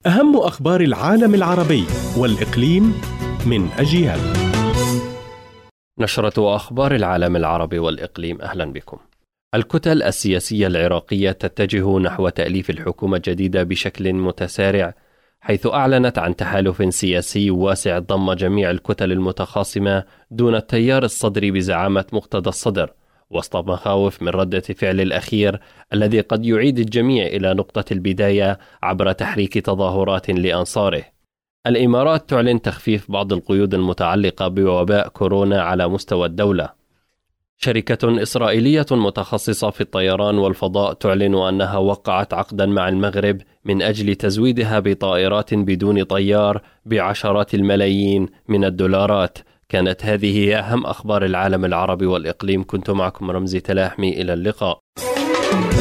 أهم أخبار العالم العربي والإقليم من أجيال. نشرة أخبار العالم العربي والإقليم، أهلا بكم. الكتل السياسية العراقية تتجه نحو تأليف الحكومة الجديدة بشكل متسارع، حيث أعلنت عن تحالف سياسي واسع ضم جميع الكتل المتخاصمة دون التيار الصدري بزعامة مقتدى الصدر، وسط مخاوف من ردة فعل الأخير الذي قد يعيد الجميع إلى نقطة البداية عبر تحريك تظاهرات لأنصاره. الإمارات تعلن تخفيف بعض القيود المتعلقة بوباء كورونا على مستوى الدولة. شركة إسرائيلية متخصصة في الطيران والفضاء تعلن أنها وقعت عقدا مع المغرب من أجل تزويدها بطائرات بدون طيار بعشرات الملايين من الدولارات. كانت هذه أهم أخبار العالم العربي والإقليم. كنت معكم رمزي تلاحمي، إلى اللقاء.